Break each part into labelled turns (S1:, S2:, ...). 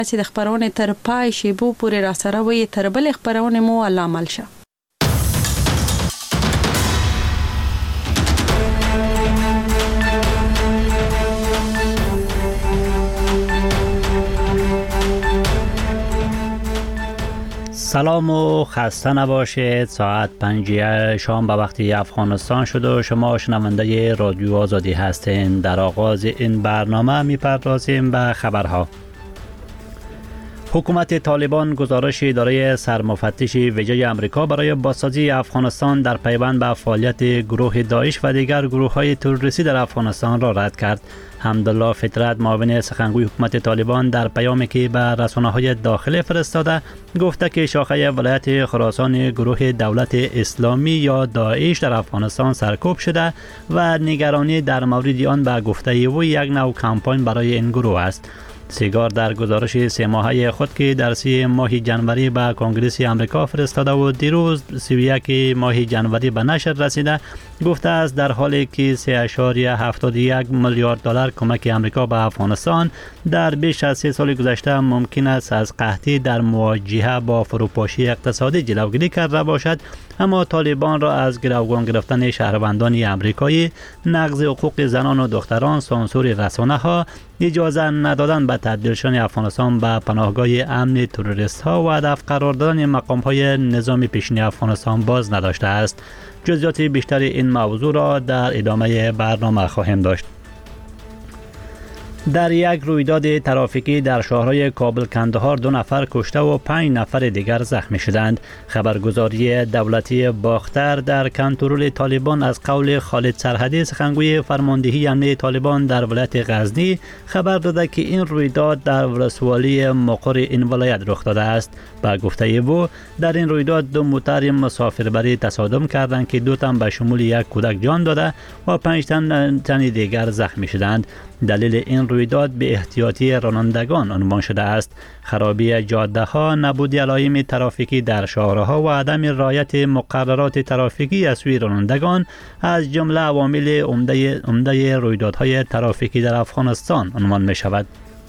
S1: چې د خبرونه تر پای شی بو پورې را سره وي تر بل خبرونه مو علامل شه.
S2: سلام و خسته نباشید. ساعت 5 شام به وقت افغانستان شد و شما شنونده رادیو آزادی هستین. در آغاز این برنامه میپردازیم به خبرها. حکومت طالبان گزارش اداره سرمفتش ویژه آمریکا برای بازسازی افغانستان در پیوند به فعالیت گروه داعش و دیگر گروه‌های تروریستی در افغانستان را رد کرد. حمدالله فطرت معاون سخنگوی حکومت طالبان در پیامی که به رسانه‌های داخلی فرستاده گفته که شاخه ولایت خراسان گروه دولت اسلامی یا داعش در افغانستان سرکوب شده و نگرانی در مورد آن به گفته او یک نوع کمپاین برای این گروه است. سیگار در گزارش 3 ماهه خود که در 3 ماه جنوری به کنگره آمریکا فرستاده و دیروز 31 ماه جنوری به نشر رسیده گفته است در حالی که 3.71 میلیارد دلار کمک آمریکا به افغانستان در بیش از 3 سال گذشته ممکن است از قحطی در مواجهه با فروپاشی اقتصادی جلوگیری کرده باشد، اما طالبان را از گروگان گرفتن شهروندان آمریکایی، نقض حقوق زنان و دختران، سانسور رسانه‌ها، اجازه ندادن به تبدیل شدن افغانستان به پناهگاه امن تروریست ها و هدف قرار دادن مقام های نظام پیشین افغانستان باز نداشته است. جزئیات بیشتر این موضوع را در ادامه برنامه خواهیم داشت. در یک رویداد ترافیکی در شهرهای کابل کندهار 2 نفر کشته و 5 نفر دیگر زخمی شدند. خبرگزاری دولتی باختر در کنترل طالبان از قول خالد سرحدی سخنگوی فرماندهی امنیتی طالبان در ولایت غزنی خبر داده که این رویداد در ولسوالی مقر این ولایت رخ داده است. با گفته او در این رویداد 2 موتر مسافربری تصادم کردند که 2 تن به شمول یک کودک جان داده و 5 تن دیگر زخمی شدند. دلیل این رویداد به احتیاطی رانندگان عنوان شده است. خرابی جاده ها، نبود علائم ترافیکی در شهرها و عدم رعایت مقررات ترافیکی از سوی رانندگان از جمله عوامل عمده رویدادهای ترافیکی در افغانستان عنوان می شود.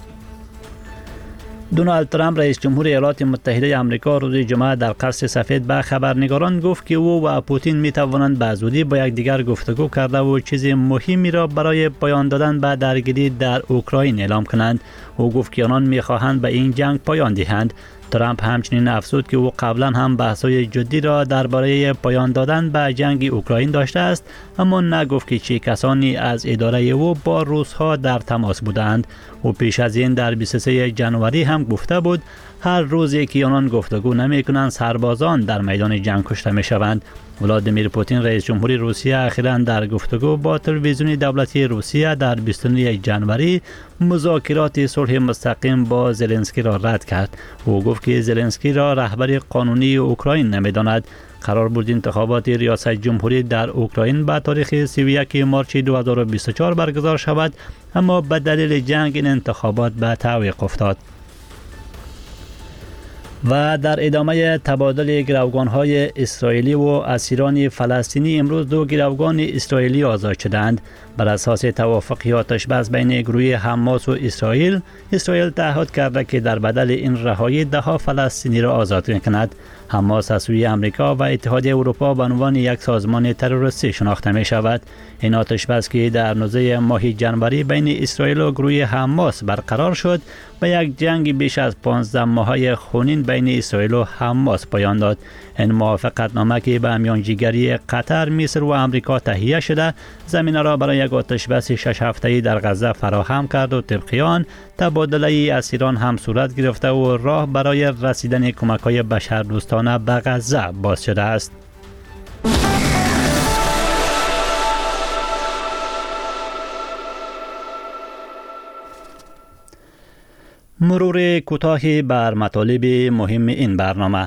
S2: دونالد ترامپ رئیس جمهور ایالات متحده آمریکا روز جمعه در قصر سفید به خبرنگاران گفت که او و پوتین می توانند به زودی با یکدیگر گفتگو کرده و چیز مهمی را برای پایان دادن به درگیری در اوکراین اعلام کنند. او گفت که آنان می خواهند به این جنگ پایان دهند. ترامپ همچنین افزود که او قبلا هم بحث‌های جدی را درباره پایان دادن به جنگ اوکراین داشته است، اما نگفت که چه کسانی از اداره او با روس‌ها در تماس بودند. او پیش از این در 23 جنوری هم گفته بود هر روزی که آنان گفتگو نمی‌کنند سربازان در میدان جنگ کشته می‌شوند. ولادیمیر پوتین رئیس جمهور روسیه اخیراً در گفتگو با تلویزیون دولتی روسیه در 29 جنوری مذاکرات صلح مستقیم با زلنسکی را رد کرد. او گفت که زلنسکی را رهبر قانونی اوکراین نمی‌داند. قرار بود انتخابات ریاست جمهوری در اوکراین به تاریخ 31 مارس 2024 برگزار شود، اما به دلیل جنگ این انتخابات به تعویق افتاد. و در ادامه تبادل گروگان‌های اسرائیلی و اسیران فلسطینی امروز 2 گروگان اسرائیلی آزاد شدند. بر اساس توافق آتش بس بین گروه حماس و اسرائیل تعهد کرده که در بدل این رهایی 10 فلسطینی را آزاد کند. حماس از سوی آمریکا و اتحادیه اروپا به عنوان یک سازمان تروریستی شناخته می شود. این آتش بس که در 19 ماه جنوری بین اسرائیل و گروه حماس برقرار شد و یک جنگ بیش از 15 ماهه خونین بین اسرائیل و حماس پایان داد. این موافقتنامه که به میانجیگری قطر، مصر و آمریکا تهیه شده زمینه را برای یک آتش بس 6 هفته‌ای در غزه فراهم کرد و طبق آن تبادله اسیران هم صورت گرفته و راه برای رسیدن کمک‌های بشردوستانه به غزه باز شده است. مرور کوتاهی بر مطالب مهم این برنامه.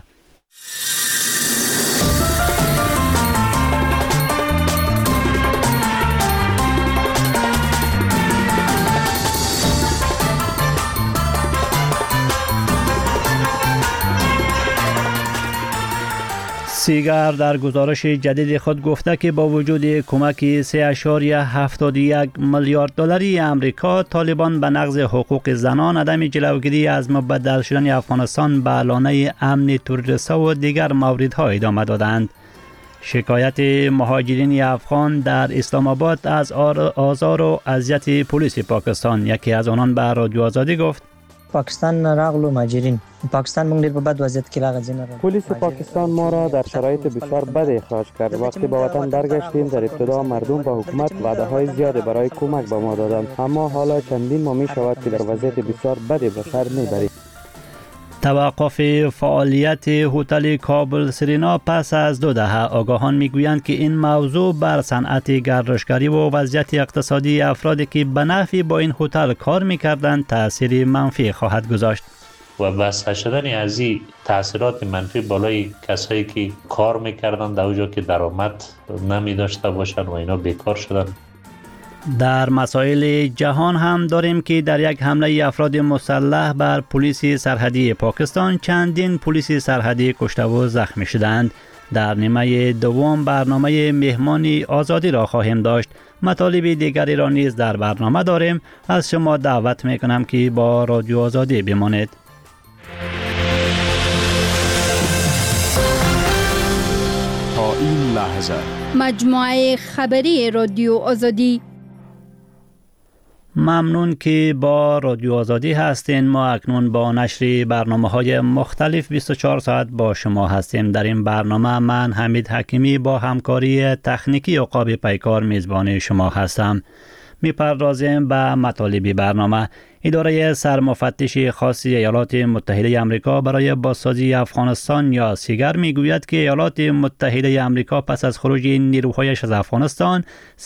S2: سیگر در گزارش جدید خود گفته که با وجود کمک 3.71 میلیارد دلاری آمریکا، طالبان به نقض حقوق زنان، عدم جلوگیری از مبدل شدن افغانستان به لانه امن تروریست‌ها و دیگر موردها ادامه دادند. شکایت مهاجرین افغان در اسلام آباد از آزار و اذیت پلیس پاکستان. یکی از آنان به رادیو آزادی گفت:
S3: پاکستان راغلو مهاجرین پاکستان موږ ډیر په بد وضعیت کې راغځین.
S4: پلیس پاکستان ما را در شرایط بسیار بد اخراج کرد. وقتی به وطن برگشتیم در ابتدا مردم و حکومت وعده‌های زیادی برای کمک به ما دادند، اما حالا چندین ماه می شود که در وضعیت بسیار بدی به سر میبریم.
S2: توقف فعالیت هتل کابل سرینا پس از 2 دهه. آگاهان میگویند که این موضوع بر صنعت گردشگری و وضعیت اقتصادی افرادی که به نفع با این هتل کار میکردند تأثیر منفی خواهد گذاشت.
S5: و بس شدن از این تأثیرات منفی بالای کسایی که کار میکردن در اونجا که درآمد نمی داشته باشن و اینا بیکار شدن.
S2: در مسائل جهان هم داریم که در یک حمله افراد مسلح بر پلیس سرحدی پاکستان چندین پلیس سرحدی کشته و زخمی شدند. در نیمه دوم برنامه مهمانی آزادی را خواهیم داشت. مطالب دیگری را نیز در برنامه داریم. از شما دعوت میکنم که با رادیو آزادی بمانید.
S6: تا این لحظه
S7: مجموعه خبری رادیو آزادی.
S2: ممنون که با رادیو آزادی هستین. ما اکنون با نشر برنامه‌های مختلف 24 ساعت با شما هستیم. در این برنامه من حمید حکیمی با همکاری تکنیکی عقاب پیکار میزبان شما هستم. میپردازیم به مطالب برنامه. اداره سرمفتش خاص ایالات متحده آمریکا برای بازسازی افغانستان یا سیگر میگوید که ایالات متحده آمریکا پس از خروج نیروهایش از افغانستان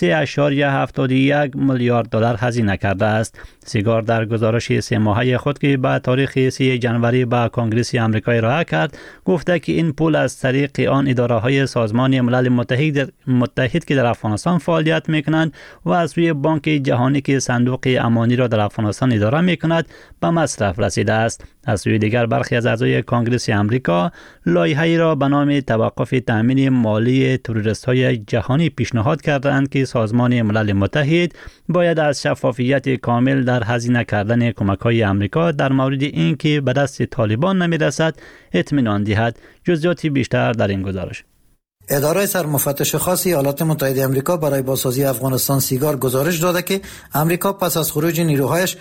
S2: 3.71 میلیارد دلار هزینه کرده است. سیگر در گزارش 3 ماهه خود که به تاریخ 3 جنوری به کنگره آمریکا ارائه کرد گفته که این پول از طریق آن اداره‌های سازمان ملل متحد که در افغانستان فعالیت میکنند و از سوی بانک جهانی که صندوق امانی را در افغانستان اداره میکند به مصرف رسیده است. از سوی دیگر برخی از اعضای کنگره آمریکا لایحه‌ای را به نام توقف تامین مالی تروریست‌های جهانی پیشنهاد کردند که سازمان ملل متحد باید از شفافیت کامل در هزینه کردن کمک‌های آمریکا در مورد اینکه به دست طالبان نمی‌رسد اطمینان دهد. جزئیات بیشتر در این گزارش.
S8: اداره سرمفتش خاص ایالات متحده آمریکا برای بازسازی افغانستان سیگار گزارش داده که آمریکا پس از خروج نیروهایش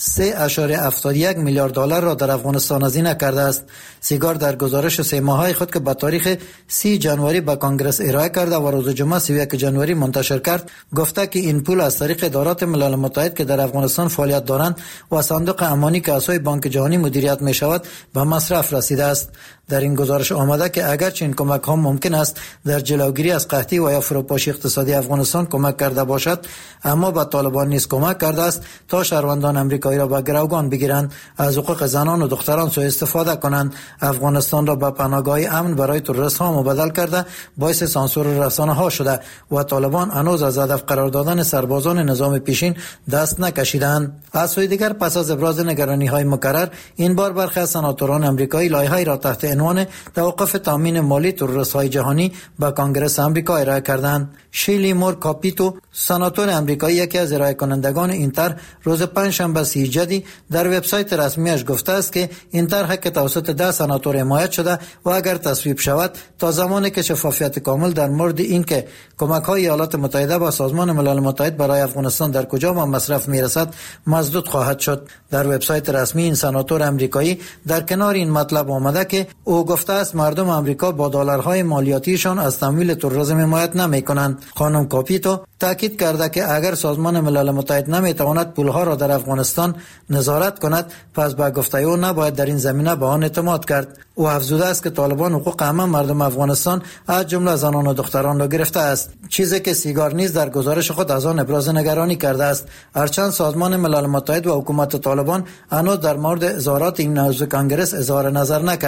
S8: 3.71 میلیارد دلار را در افغانستان هزینه کرده است. سیگار در گزارش 3 ماهه خود که به تاریخ 30 جنوری به کنگره ارائه کرده و روز جمعه 31 جنوری منتشر کرد گفته که این پول از طریق ادارات ملل متحد که در افغانستان فعالیت دارند و صندوق امانی که اساس بانک جهانی مدیریت می شود به مصرف رسیده است. در این گزارش آمده که اگرچه این کمک ها ممکن است در جلوگیری از قحطی و یا فروپاشی اقتصادی افغانستان کمک کرده باشد، اما به طالبان نیز کمک کرده است تا شهروندان آمریکایی را به گروگان بگیرند، از حقوق زنان و دختران سوء استفاده کنند، افغانستان را به پناهگاه امن برای تروریست ها مبدل کرده باعث سانسور رسانه ها شده و طالبان هنوز از هدف قرار دادن سربازان نظام پیشین دست نکشیدند. از سوی دیگر پس از ابراز نگرانی های مکرر این بار برخی از سناتوران آمریکایی لایحه‌ای را تحت عنوان توقف تامین مالی تروریست‌های جهانی به کنگره آمریکا ارائه کردند. شیلی مور کاپیتو سناتور آمریکایی یکی از ارائه کنندگان این طرح روز پنجشنبه 30 در وبسایت رسمیش گفته است که این طرح که توسط 10 سناتور حمایت شده و اگر تصویب شود تا زمانی که شفافیت کامل در مورد اینکه کمک‌های ایالات متحده با سازمان ملل متحد برای افغانستان در کجا به مصرف میرسد مسدود خواهد شد. در وبسایت رسمی این سناتور آمریکایی در کنار این مطلب آمده که او گفته است مردم آمریکا با دلارهای مالیاتیشان از تمویل تروریسم حمایت نمی‌کنند. خانم کاپیتو تاکید کرده که اگر سازمان ملل متحد نمی‌تواند پولها را در افغانستان نظارت کند پس به گفته او نباید در این زمینه به آن اعتماد کرد. او افزوده است که طالبان حقوق همه مردم افغانستان از جمله زنان و دختران را گرفته است، چیزی که سیگار نیز در گزارش خود از آن ابراز نگرانی کرده است. هرچند سازمان ملل متحد و حکومت طالبان هنوز در مورد اظهارات این عضو کنگره اظهار نظر نکردند.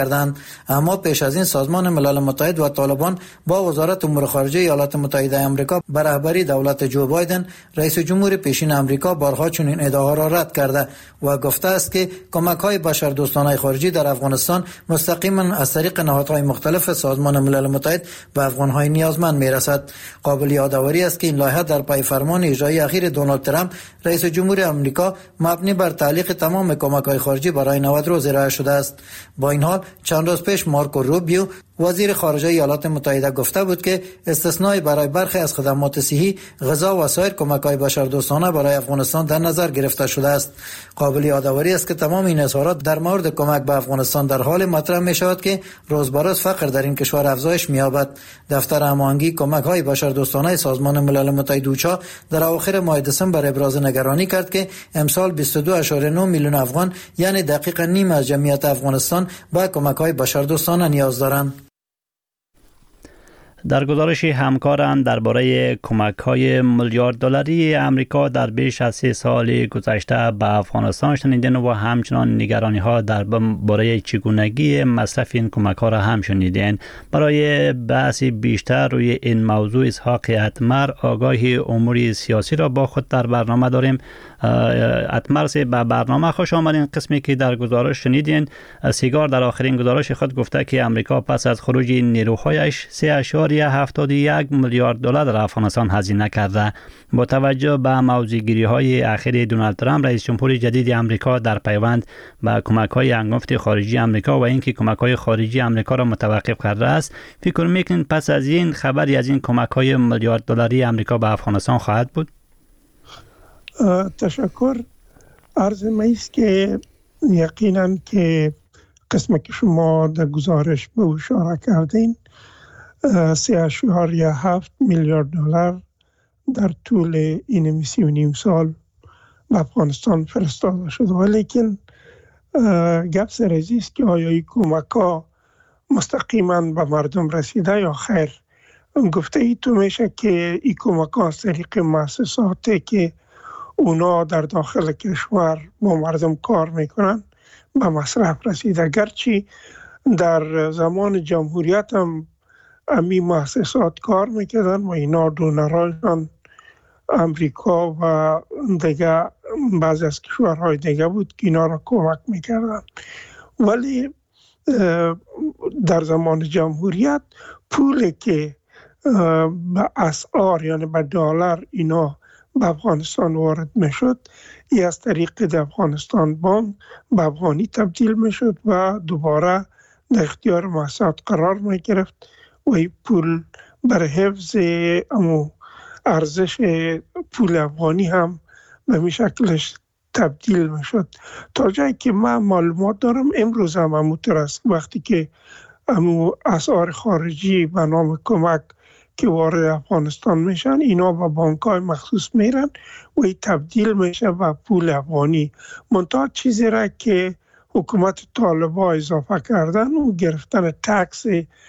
S8: اما پیش از این سازمان ملل متحد و طالبان با وزارت امور خارجه ایالات متحده آمریکا به رهبری دولت جو بایدن رئیس جمهور پیشین آمریکا بارها چنین ادعاها را رد کرده و گفته است که کمک‌های بشردوستانه خارجی در افغانستان مستقیما از طریق نهادهای مختلف سازمان ملل متحد به افغان‌های نیازمند می‌رسد. قابل یادآوری است که این لایحه در پای فرمان اجرایی اخیر دونالد ترامپ رئیس جمهور آمریکا مبنی بر تعلیق تمام کمک‌های خارجی برای 90 روز ارائه شده است. با این حال چند روز پیش مارکو روبیو وزیر خارجه ایالات متحده گفته بود که استثنایی برای برخی از خدمات صحی، غذا و سایر کمک‌های بشردوستانه برای افغانستان در نظر گرفته شده است. قابل یادآوری است که تمام این اظهارات در مورد کمک به افغانستان در حال مطرح می‌شود که روز به روز فقر در این کشور افزایش می‌یابد. دفتر هماهنگی کمک‌های بشردوستانه سازمان ملل متحد اوچا در اواخر ماه دسامبر ابراز نگرانی کرد که امسال 22.9 میلیون افغان یعنی دقیقاً نیم از جمعیت افغانستان به کمک‌های بشردوستانه نیاز دارند.
S2: در گزارش همکاران درباره کمک‌های میلیارد دلاری امریکا در بیش از 3 سال گذشته به افغانستان شنیدین و همچنان نگرانی‌ها درباره چگونگی مصرف این کمک‌ها را هم شنیدین. برای بحث بیشتر روی این موضوع اسحاق اتمر آگاهی امور سیاسی را با خود در برنامه داریم. اتمر به برنامه خوش آمدین. قسمی که در گزارش شنیدین، سیگار در آخرین گزارش خود گفته که امریکا پس از خروج نیروهایش 3.71 میلیارد دلار در افغانستان هزینه کرده. با توجه به موضوع‌گیری‌های اخیر دونالد ترامپ رئیس جمهور جدید آمریکا در پیوند به کمک‌های هنگفت خارجی آمریکا و اینکه کمک‌های خارجی آمریکا را متوقف کرده است، فکر می‌کنید پس از این خبری از این کمک‌های میلیارد دلاری آمریکا به افغانستان خواهد بود؟
S9: تشکر. عرض من است که یقینا که قسمی که شما در گزارش به اشاره کردین 3.7 میلیارد دلار در طول این 3.5 سال به افغانستان فرستاده شده، ولیکن گپ سر از است که آیا این کمک‌ها مستقیما به مردم رسیده یا خیر. گفته ای تو میشه که این کمک‌ها از طریق مؤسساتی که اونا در داخل کشور با مردم کار میکنن به مصرف رسیده. گرچه در زمان جمهوریت هم امی مؤسسات کار میکردن و اینا دونرایشان امریکا و دیگه بعضی از کشورهای دیگه بود که اینا را کمک میکردن، ولی در زمان جمهوریت پولی که به اسعار یعنی به دلار اینا به افغانستان وارد میشد، ای از طریق افغانستان بانک به افغانی تبدیل میشد و دوباره در اختیار مؤسسات قرار میگرفت و این پول برای حفظ ارزش پول افغانی هم به می شکلش تبدیل میشد. تا جایی که من معلومات دارم امروز هم همونطور است، وقتی که اسعار خارجی به نام کمک که وارد افغانستان میشن اینا به بانک‌های مخصوص میرن و این تبدیل میشه به پول افغانی. منتها چیزی را که حکومت طالبان اضافه کردن و گرفتن تکس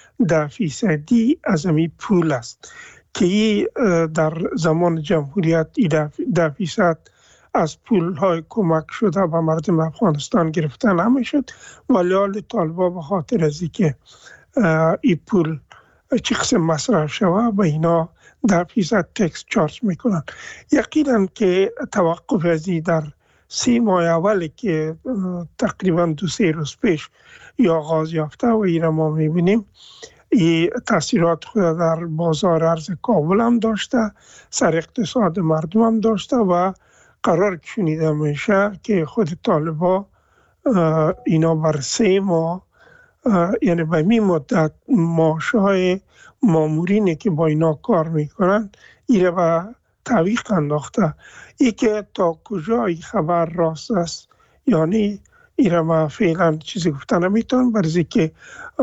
S9: 10% از این پول است که در زمان جمهوریت 10% از پول‌های کمک شده به مردم افغانستان گرفته نمیشد، ولی حال طالبان به خاطر از اینکه این پول چه قسم مصرف شود و اینا 10% تکس چارج میکنن. یقینا که توقف ازی در 3 ماه اولی که تقریبا 2-3 روز پیش آغاز یافته و این را ما میبینیم این تاثیرات خود در بازار ارز کابل هم داشته، سر اقتصاد مردم هم داشته و قرار که شنیده میشه که خود طالبان اینا بر 3 ماه یعنی به می مدت معاشهای مامورینی که با اینا کار میکنن ایره به تعویق انداخته. ای که تا کجا این خبر راست است یعنی ایره ما فعلا چیزی گفته نمیتون، برای که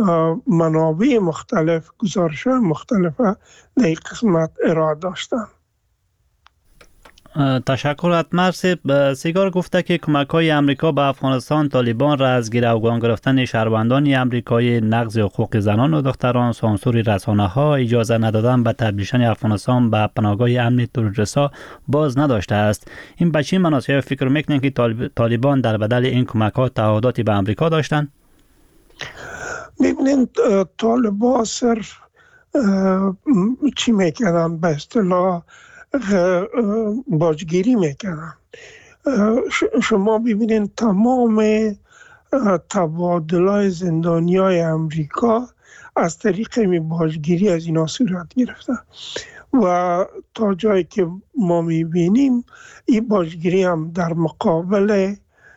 S9: منابع مختلف گزارش مختلف در این قسمت ارائه داشتن.
S2: تشکر. اتمر سیگار گفته که کمک‌های امریکا به افغانستان طالبان را از گروگان گرفتن شهروندان امریکایی، نقض حقوق زنان و دختران، سانسور رسانه‌ها، اجازه ندادن به تبدیل افغانستان به پناهگاه امن تروریست‌ها باز نداشته است. این به چه مناسبت فکر می‌کنید که طالبان در بدل این کمک‌ها تعهداتی به امریکا داشتند؟
S9: ببینید طالبان صرف چی میکردن؟ به اصطلاح باجگیری میکردن. شما ببینید تمام تبادلای زندانیای امریکا از طریق باجگیری از اینا صورت گرفته و تا جایی که ما میبینیم این باجگیری هم در مقابل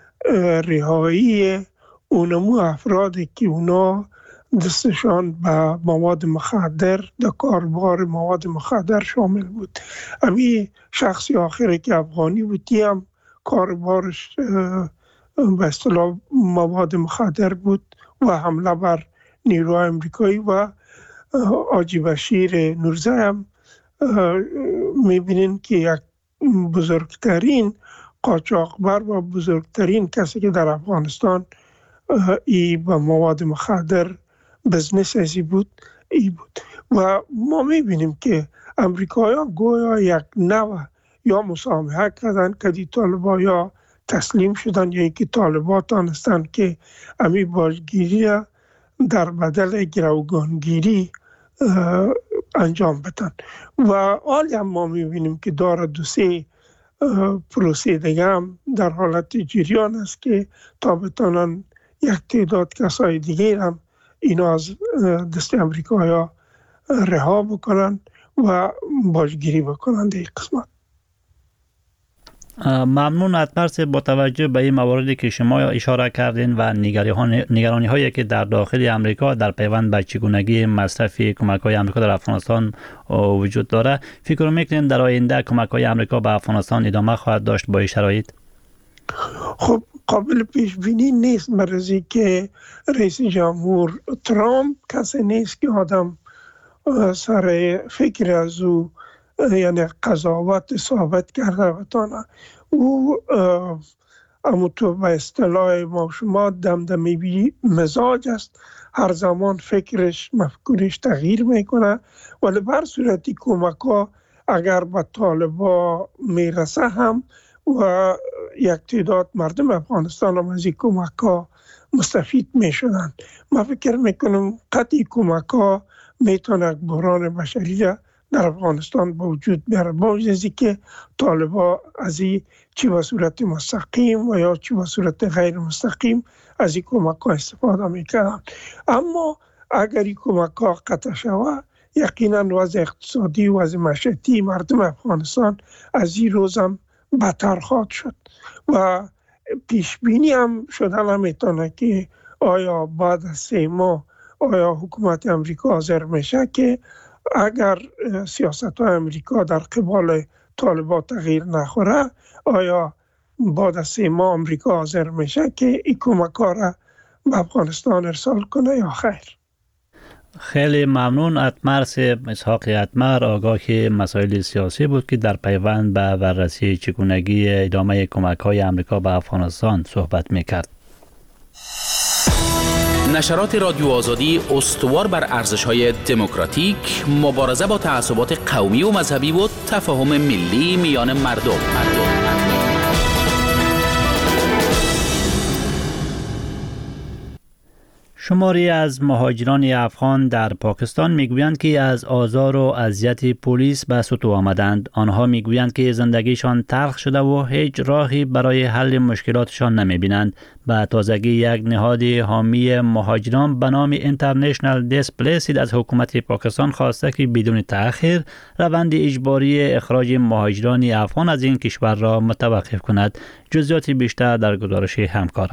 S9: رهایی اونمو افرادی که اونا دستشان به مواد مخدر در کاربار مواد مخدر شامل بود. همین شخصی آخری که افغانی بود هم کاربارش به اصطلاح مواد مخدر بود و حمله بر نیروهای امریکایی و حاجی بشیر نورزی هم میبینین که یک بزرگترین قاچاقبر و بزرگترین کسی که در افغانستان ای با مواد مخدر بزنس ازی بود ای بود. و ما میبینیم که امریکایی‌ها گویا یک نوع یا مسامحه کردن که دی طالبان یا تسلیم شدن یا اینکه طالبان تانستن که امی باجگیری در بدل گروگانگیری انجام بدن. و حالی هم ما میبینیم که داره دو سه پروسه دیگه هم در حالت جریان است که تا بتانن یک تعداد کسای دیگه هم اینا از دست امریکایا رها بکنن و باجگیری بکنن در این قسمت.
S2: ممنون اتمرس. با توجه به این مواردی که شما اشاره کردین و نگرانی هایی که در داخل امریکا در پیوند به چگونگی مصرف کمک های امریکا در افغانستان وجود داره، فکر میکنین در آینده کمک های امریکا به افغانستان ادامه خواهد داشت با این شرایط؟
S9: خب قابل پیش بینی نیست، مرزی که رئیس جمهور ترامپ کسی نیست که آدم سر فکر از او یعنی قضاوت ثابت کرده بتانه. او اموتو به اصطلاح ما شما دمدمی مزاج است، هر زمان فکرش مفکورش تغییر میکنه. ولی بر صورتی کمک ها اگر به طالبا میرسه هم و یک تعداد مردم افغانستان هم از این کمک ها مستفید میشدن. من فکر میکنم قطعی کمک ها میتونه بحران بشری در افغانستان با وجود بیاره، با وجودی که طالبا از این چی به صورت مستقیم و یا چی به صورت غیر مستقیم از این کمک ها استفاده میکنن. اما اگر این کمک ها قطع شود یقینا وضع اقتصادی و وضع معیشتی مردم افغانستان از این روز هم بدتر خواهد شد و پیش بینی هم شدن نمیتونه که آیا بعد از 3 ماه آیا حکومت امریکا حاضر میشه که اگر سیاست های امریکا در قبال طالبان تغییر نخوره آیا بعد از 3 ماه امریکا حاضر میشه که این کمک ها را به افغانستان ارسال کنه یا خیر؟
S2: خیلی ممنون. اتمرس اسحاق اتمر آگاه مسائل سیاسی بود که در پیوند به بررسی چگونگی ادامه کمک های امریکا به افغانستان صحبت میکرد.
S10: نشرات رادیو آزادی استوار بر ارزش‌های دموکراتیک، مبارزه با تعصبات قومی و مذهبی و تفاهم ملی میان مردم.
S2: شماری از مهاجران افغان در پاکستان میگویند که از آزار و اذیت پلیس به سطوح آمدند. آنها میگویند که زندگیشان تلخ شده و هیچ راهی برای حل مشکلاتشان نمیبینند. به تازگی یک نهاد حامی مهاجران به نام اینترنشنال دیسپلیسید از حکومت پاکستان خواسته که بدون تأخیر روند اجباری اخراج مهاجران افغان از این کشور را متوقف کند. جزئیات بیشتر در گزارش همکارم.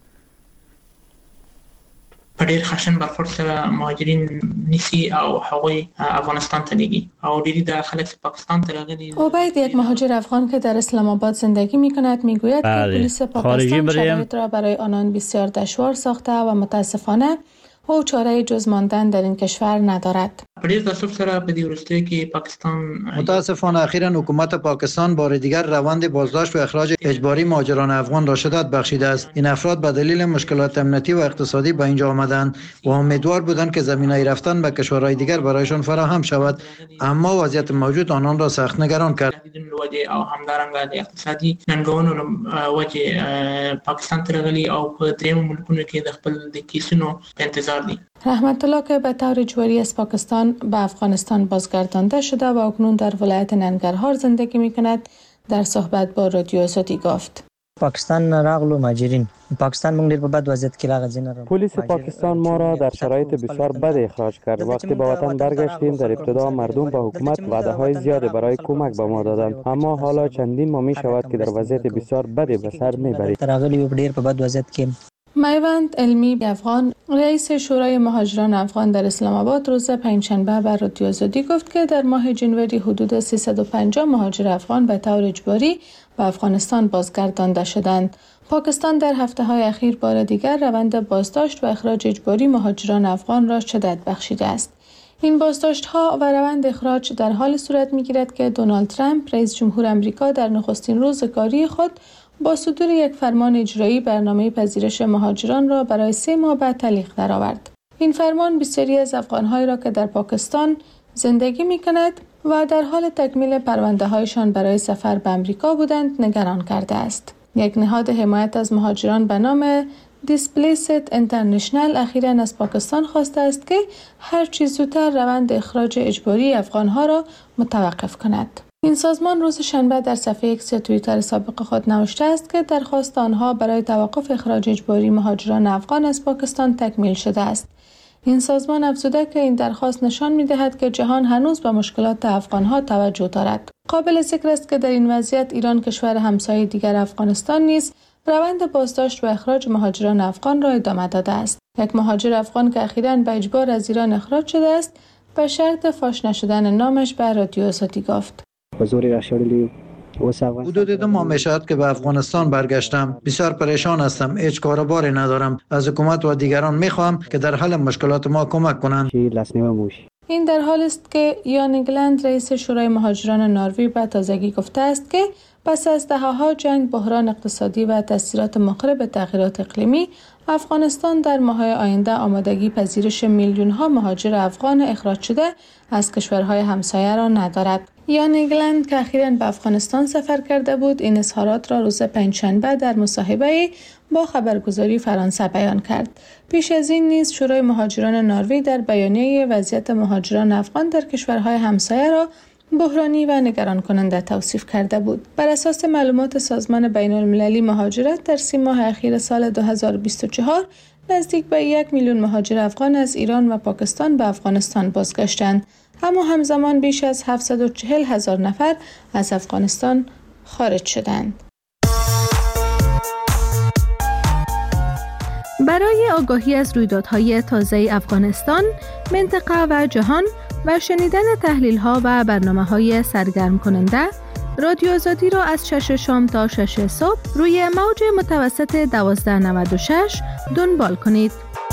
S11: په ډېر خشن برخورد سره مهاجرین نیسی او هغوی افغانستان ته لیږي او ډېری د خلک پاکستان ته راغلي.
S12: عبید یک مهاجر افغان که در اسلام آباد زندگی می‌کند میگوید که پلیس پاکستان شرایط را برای آنان بسیار دشوار ساخته و متاسفانه او چاره جز ماندن در این کشور ندارد.
S11: پدې تاسو سره په دې ورستۍ کې پاکستان
S8: متاسفانه اخیراً حکومت پاکستان بار دیگر روند بازداشت و اخراج اجباری مهاجران افغان را شدت بخشیده است. این افراد به دلیل مشکلات امنیتی و اقتصادی به اینجا آمدند و امیدوار بودند که زمینه رفتن به کشورهای دیگر برایشان فراهم شود، اما وضعیت موجود آنان را سخت نگران کرد.
S11: او همدارنګه د اقتصادي ننګونو وجه پاکستان ته راغلي او په درېیمو ملکونو کې د خپل د کیسونو په انتظار دي.
S12: رحمت الله که به طور اجباری از پاکستان به افغانستان بازگردانده شده و اکنون در ولایت ننگرهار زندگی می‌کند، در صحبت با رادیو آزادی گفت:
S3: پاکستان راغلو مهاجرین پاکستان موږ ډیر په بد وضعیت کې راغځین.
S4: پلیس پاکستان ما را در شرایط بسیار بد اخراج کرد. وقتی به وطن برگشتیم در ابتدا مردم به حکومت وعده‌های زیادی برای کمک به ما دادند، اما حالا چندین ماه می‌شود که در وضعیت بسیار بدی به سر می‌بریم.
S3: راغلی ډیر په بد وضعیت کې.
S12: میوند علمی افغان رئیس شورای مهاجران افغان در اسلام آباد روز پنجشنبه بر رادیو آزادی گفت که در ماه جنوری حدود 350 مهاجر افغان به طور اجباری به افغانستان بازگردانده شدند. پاکستان در هفته‌های اخیر بار دیگر روند بازداشت و اخراج اجباری مهاجران افغان را شدت بخشیده است. این بازداشت‌ها و روند اخراج در حال صورت می‌گیرد که دونالد ترامپ رئیس جمهور آمریکا در نخستین روز کاری خود با صدور یک فرمان اجرایی برنامه پذیرش مهاجران را برای 3 ماه بعد تعلیق درآورد. این فرمان بسیاری از افغان‌هایی را که در پاکستان زندگی می‌کند و در حال تکمیل پرونده‌هایشان برای سفر به آمریکا بودند نگران کرده است. یک نهاد حمایت از مهاجران به نام دیسپلیسد اینترنشنال اخیراً از پاکستان خواسته است که هر چه زودتر روند اخراج اجباری افغان‌ها را متوقف کند. این سازمان روز شنبه در صفحه ایکس یا توییتر سابق خود نوشته است که درخواست آنها برای توقف اخراج اجباری مهاجران افغان از پاکستان تکمیل شده است. این سازمان افزوده که این درخواست نشان می‌دهد که جهان هنوز به مشکلات افغان‌ها توجه دارد. قابل ذکر است که در این وضعیت ایران کشور همسایه دیگر افغانستان نیز روند بازداشت و اخراج مهاجران افغان را ادامه داده است. یک مهاجر افغان که اخیراً به اجبار از ایران اخراج شده است، به شرط فاش نشدن نامش به رادیو آزادی گفت:
S8: حدود 2 ماه می شود که به افغانستان برگشتم. بسیار پریشان هستم. هیچ کار و باری ندارم. از حکومت و دیگران می خواهم که در حل مشکلات ما کمک کنند.
S12: این در حال است که یان اگلند رئیس شورای مهاجران نروژ به تازگی گفته است که پس از دهه‌ها جنگ، بحران اقتصادی و تاثیرات مخرب به تغییرات اقلیمی، افغانستان در ماه‌های آینده آمادگی پذیرش میلیون‌ها مهاجر افغان اخراج شده از کشورهای همسایه را ندارد. یان اگلند که اخیراً به افغانستان سفر کرده بود، این اظهارات را روز پنجشنبه در مصاحبه با خبرگزاری فرانسه بیان کرد. پیش از این نیز شورای مهاجران نروژ در بیانیه وضعیت مهاجران افغان در کشورهای همسایه را بحرانی و نگران کننده توصیف کرده بود. بر اساس معلومات سازمان بین المللی مهاجرت در 3 ماه اخیر سال 2024 نزدیک به 1 میلیون مهاجر افغان از ایران و پاکستان به افغانستان بازگشتند، اما همزمان بیش از 740,000 نفر از افغانستان خارج شدند.
S13: برای آگاهی از رویدادهای تازه افغانستان، منطقه و جهان و شنیدن تحلیل‌ها و برنامه‌های سرگرم کننده، رادیو آزادی را از 6 شام تا 6 صبح روی موج متوسط 1296 دنبال کنید.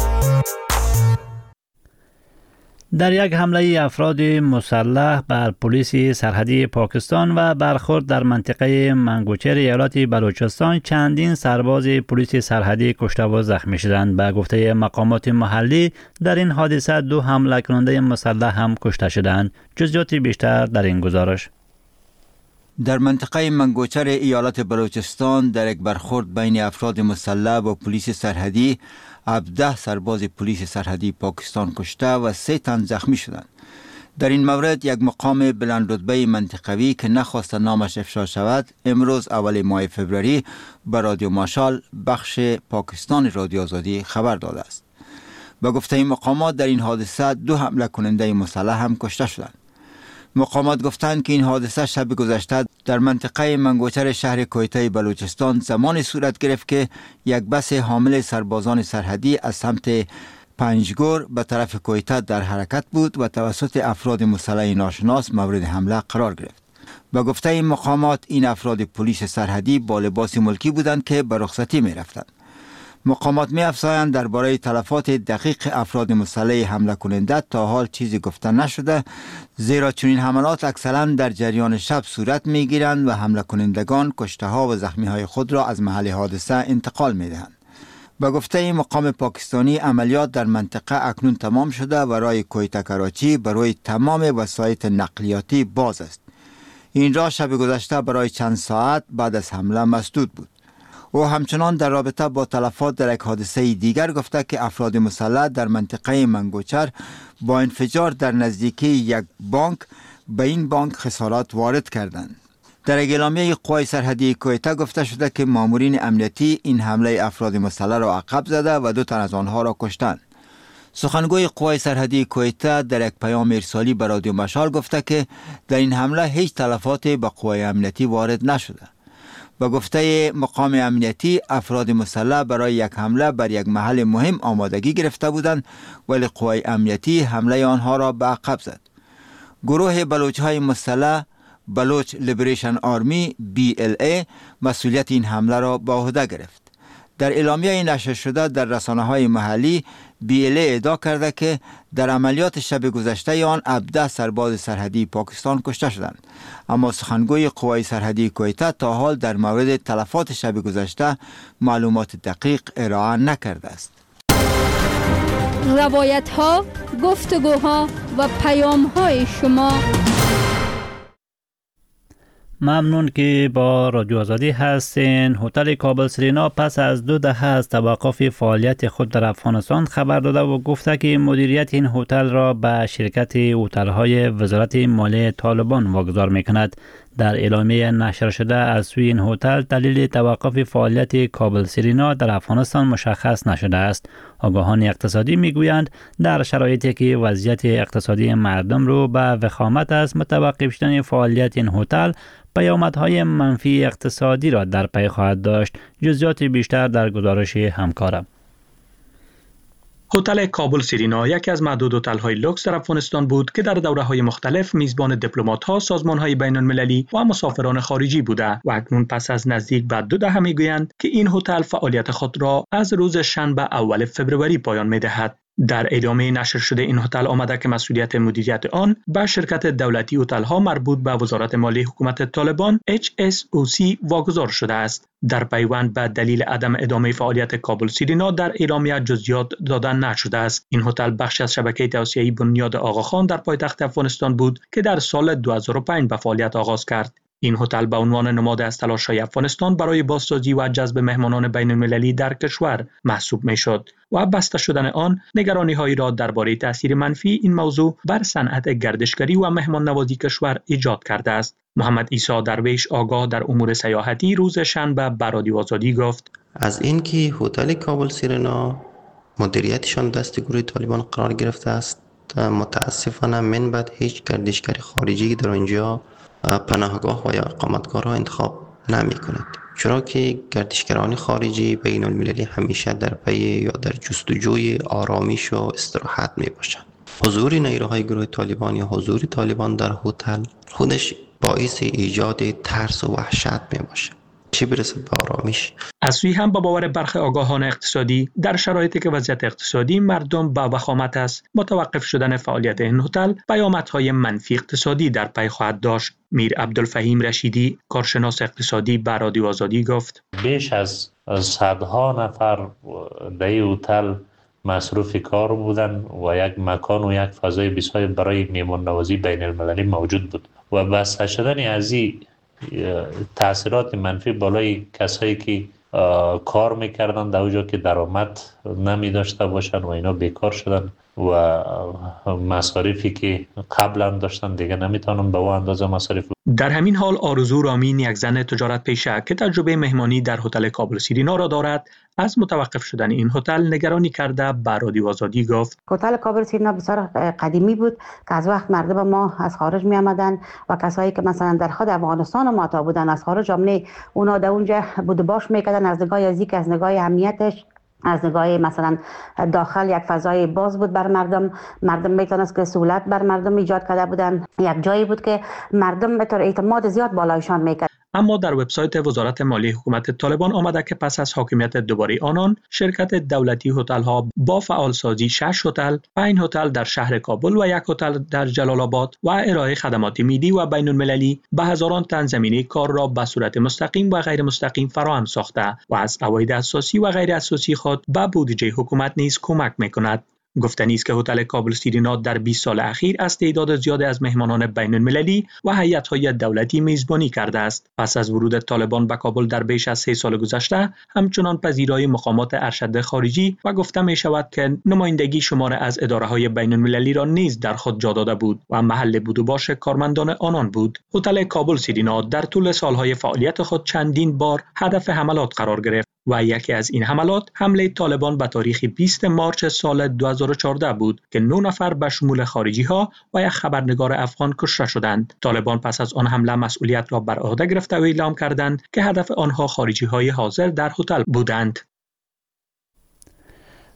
S2: در یک حمله افراد مسلح بر پلیس سرحدی پاکستان و برخورد در منطقه منگوچر ایالت بلوچستان، چندین سرباز پلیس سرحدی کشته و زخمی شدند. به گفته مقامات محلی، در این حادثه 2 حمله کننده مسلح هم کشته شدند. جزئیات بیشتر در این گزارش.
S14: در منطقه منگوچر ایالت بلوچستان در یک برخورد بین افراد مسلح و پلیس سرحدی، 17 سرباز پلیس سرحدی پاکستان کشته و 3 تن زخمی شدند. در این مورد یک مقام بلند رتبه منطقوی که نخواست نامش افشا شود، امروز اول ماه فوریه به رادیو ماشال بخش پاکستان رادیو آزادی خبر داده است. به گفته این مقامات در این حادثه 2 حمله کننده مسلح هم کشته شدند. مقامات گفتند که این حادثه شب گذشته در منطقه منگوچر شهر کویته بلوچستان زمانی صورت گرفت که یک بس حامل سربازان سرحدی از سمت پنجگور به طرف کویته در حرکت بود و توسط افراد مسلح ناشناس مورد حمله قرار گرفت. به گفته این مقامات، این افراد پلیس سرحدی با لباس ملکی بودند که به رخصتی می رفتند. مقامات می افزایند درباره تلفات دقیق افراد مسلح حمله کننده تا حال چیزی گفته نشده، زیرا چنین حملات اکثرا در جریان شب صورت می گیرند و حمله کنندگان کشته ها و زخمی های خود را از محل حادثه انتقال می دهند. به گفته مقام پاکستانی، عملیات در منطقه اکنون تمام شده و راه کویتا کراچی برای تمام وسایط نقلیاتی باز است. این راه شب گذشته برای چند ساعت بعد از حمله مسدود بود. او همچنان در رابطه با تلفات در یک حادثه دیگر گفته که افراد مسلح در منطقه منگوچر با انفجار در نزدیکی یک بانک به این بانک خسارات وارد کردند. در اعلامیه قوای سرحدی کویتا گفته شده که مامورین امنیتی این حمله افراد مسلح را عقب زده و 2 تن از آنها را کشتند. سخنگوی قوای سرحدی کویتا در یک پیام ارسالی به رادیو مشال گفته که در این حمله هیچ تلفاتی به قوای امنیتی وارد نشده. با گفته مقام امنیتی، افراد مسلح برای یک حمله بر یک محل مهم آمادگی گرفته بودند، ولی قوای امنیتی حمله آنها را به عقب زد. گروه بلوچ‌های مسلح بلوچ لیبریشن آرمی BLA مسئولیت این حمله را به عهده گرفت. در اعلامیه نشر شده در رسانه‌های محلی، BLA ادعا کرده که در عملیات شب گذشته آن 17 سرباز سرحدی پاکستان کشته شدند، اما سخنگوی قوای سرحدی کویتا تا حال در مورد تلفات شب گذشته معلومات دقیق ارائه نکرده است.
S7: روایت‌ها، گفتگوها و پیام‌های شما.
S2: ممنون که با رادیو آزادی هستین. هتل کابل سرینا پس از 2 دهه از توقف فعالیت خود در افغانستان خبر داده و گفته که مدیریت این هتل را به شرکت هتل‌های وزارت مالیه طالبان واگذار می‌کند. در اعلامیه نشر شده از سوی این هتل دلیل توقف فعالیت کابل سرینا در افغانستان مشخص نشده است. آگاهان اقتصادی میگویند در شرایطی که وضعیت اقتصادی مردم رو به وخامت از متوقف شدن فعالیت این هتل پیامدهای منفی اقتصادی را در پی خواهد داشت. جزئیات بیشتر در گزارش همکارم.
S15: هتل کابل سرینا یکی از معدود هتل‌های لوکس در افغانستان بود که در دوره‌های مختلف میزبان دیپلمات‌ها، سازمان‌های بین‌المللی و مسافران خارجی بوده و اکنون پس از نزدیک به 2 دهه میگویند که این هتل فعالیت خود را از روز شنبه اول فوریه پایان می‌دهد. در اعلامیه نشر شده این هتل آمده که مسئولیت مدیریت آن به شرکت دولتی هتل‌ها مربوط به وزارت مالیه حکومت طالبان HSOC واگذار شده است. در پیوند به دلیل عدم ادامه فعالیت کابل سرینا در اعلامیه جزئیات داده نشده است. این هتل بخشی از شبکه توسعه‌ای بنیاد آقاخان در پایتخت افغانستان بود که در سال 2005 به فعالیت آغاز کرد. این هتل به عنوان نماد از تلاش‌های افغانستان برای بازسازی و جذب مهمانان بین‌المللی در کشور محسوب می‌شد و بسته شدن آن نگرانی‌هایی را درباره تأثیر منفی این موضوع بر صنعت گردشگری و مهمان نوازی کشور ایجاد کرده است. محمد عیسی درویش آگاه در امور سیاحتی روز شنبه به رادیو آزادی گفت:
S16: از اینکه هتل کابل سرینا مدیریتشان دست گروه طالبان قرار گرفته است، متاسفانه من بعد هیچ گردشگر خارجی در آنجا پناهگاه و یا اقامتگاه را انتخاب نمی کند، چرا که گردشگران خارجی بین المللی همیشه در پی یا در جستجوی آرامش و استراحت می باشند. حضور نیروهای گروه طالبان یا حضور طالبان در هتل خودش باعث ایجاد ترس و وحشت می باشد، چه برسه به آرامش.
S15: از سوی هم با باور برخی آگاهان اقتصادی در شرایطی که وضعیت اقتصادی مردم با وخامت است، متوقف شدن فعالیت این هتل پیامدهای منفی اقتصادی در پی خواهد داشت. میر عبدالفهیم رشیدی کارشناس اقتصادی به رادیو آزادی گفت:
S5: بیش از صدها نفر در این هتل مصروف کار بودن و یک مکان و یک فضای بسیار برای مهمان نوازی بین المللی موجود بود و بسته شدن از این تأثیرات منفی بالای کسایی که کار میکردن در اونجا که درآمد نمی داشته باشن و اینا بیکار شدن و مصارفی که قبلا داشتن دیگه نمیتونن به اون اندازه مصارف.
S15: در همین حال آرزو رامین، یک زن تجارت پیشه که تجربه مهمانی در هتل کابل سرینا را دارد، از متوقف شدن این هتل نگرانی کرده به رادیو آزادی گفت:
S17: هتل کابل سرینا بسیار قدیمی بود که از وقت مردم ما از خارج می آمدن و کسایی که مثلا در خود افغانستان ما تا بودن از خارج آمده، اونا در اونجا بود باش میکردن، از نگاه یزدیک، از نگاه امنیتش، از نگاه مثلا داخل یک فضای باز بود بر مردم میتونست که سهولت بر مردم ایجاد کرده بودن. یک جایی بود که مردم به طور اعتماد زیاد بالایشان میکرد.
S15: اما در وبسایت وزارت مالی حکومت طالبان آمده که پس از حاکمیت دوباره آنان، شرکت دولتی هتل‌ها با فعالسازی 6 هتل، 5 هتل در شهر کابل و 1 هتل در جلال آباد و ارائه خدمات ملی و بین المللی به هزاران تن زمینه کار را به صورت مستقیم و غیر مستقیم فراهم ساخته و از عواید اساسی و غیر اساسی خود به بودجه حکومت نیز کمک می‌کند. گفتنی است که هتل کابل سیرینا در 20 سال اخیر از تعداد زیادی از مهمانان بین المللی و هیئت‌های دولتی میزبانی کرده است. پس از ورود طالبان به کابل در بیش از 3 سال گذشته، همچنان پذیرای مقامات ارشد خارجی و گفته می شود که نمایندگی شمار از اداره‌های بین المللی را نیز در خود جا داده بود و محل بود و باش کارمندان آنان بود. هتل کابل سیرینا در طول سالهای فعالیت خود چندین بار هدف حملات قرار گرفت و یکی از این حملات حمله طالبان به تاریخ 20 مارچ سال 2014 بود که 9 نفر به شمول خارجی ها و یک خبرنگار افغان کشته شدند. طالبان پس از آن حمله مسئولیت را بر عهده گرفته و اعلام کردند که هدف آنها خارجی های حاضر در هتل بودند.